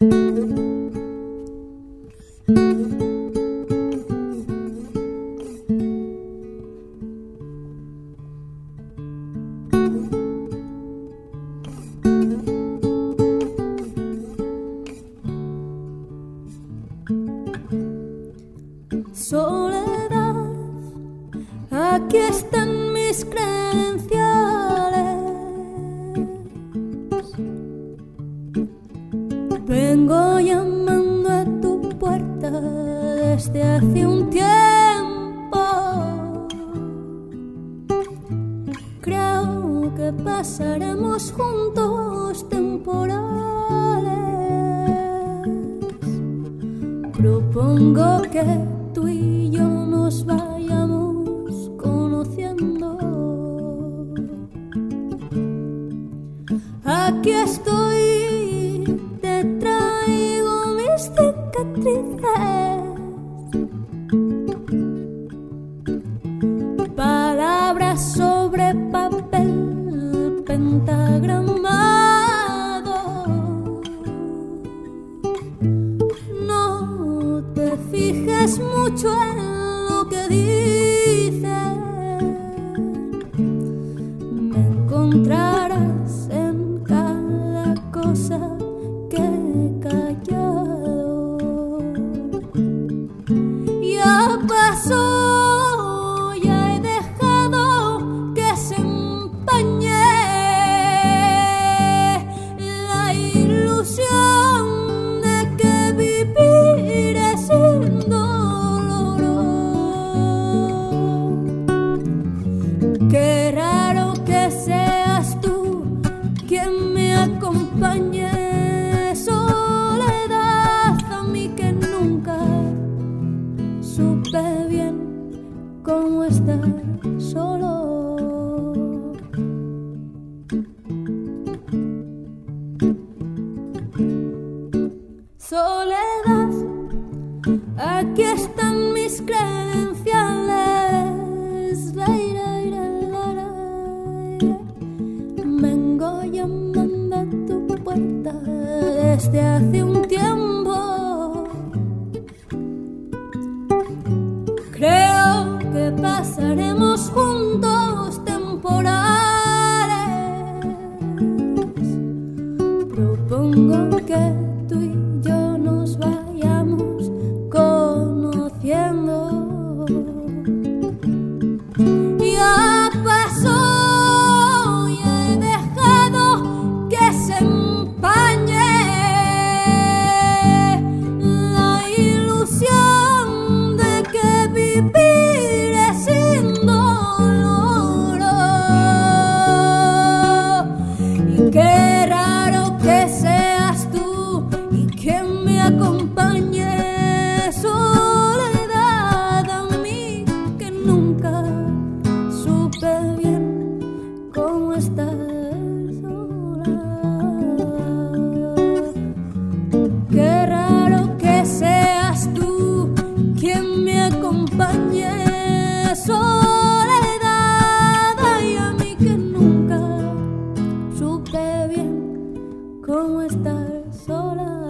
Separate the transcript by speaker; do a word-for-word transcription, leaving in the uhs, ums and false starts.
Speaker 1: Soledad, aquí están mis credenciales. Vengo llamando a tu puerta desde hace un tiempo. Creo que pasaremos juntos temporales. Propongo que tú y yo nos vayamos conociendo. Aquí estoy, te traigo mis cicatrices, palabras sobre papel pentagramado. No te fijes mucho en lo que dicen, me encontrarás en cada cosa que he callado. Ya pasó, ya he dejado que se empañe la ilusión de que viviré sin dolor. Qué raro que seas tú quien me acompañe. Soledad, a mí que nunca supe bien cómo estar solo. Soledad, aquí están mis credenciales. La, ira, ira, la, la, ira. Vengo llamando a tu puerta desde hace un tiempo. Creo que pasaremos juntos temporales. Propongo que tú y yo nos vayamos conociendo. Ya pasó, ya he dejado que se empañe la ilusión de que viviré sin dolor. Y qué raro que seas tú y que me acompañe. Soledad, a mí que nunca supe bien cómo estar sola. Qué raro que seas tú quien me acompañe. Soledad, ay, a mí que nunca supe bien cómo estar sola.